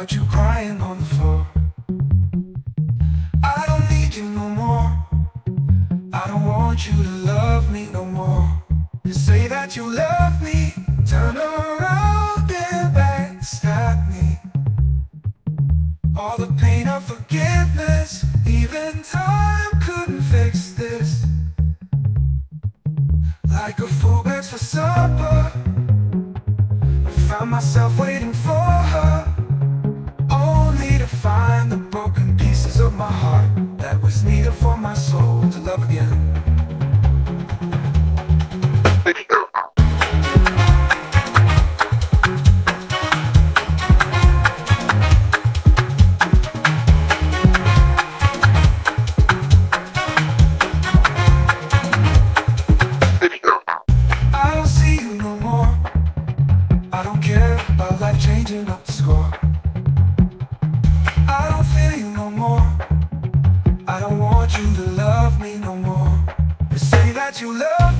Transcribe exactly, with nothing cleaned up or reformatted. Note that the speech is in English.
about you crying on the floor. I don't need you no more. I don't want you to love me no more. You say that you love me, turn around and backstab me. All the pain of forgiveness, even time couldn't fix this. Like a fool begs for supper, I found myself waiting for her, only to find the broken pieces of my heart that was needed for my soul to love again. I don't see you no more. I don't care about life changing up the score. I don't feel you no more. I don't want you to love me no more. You say that you love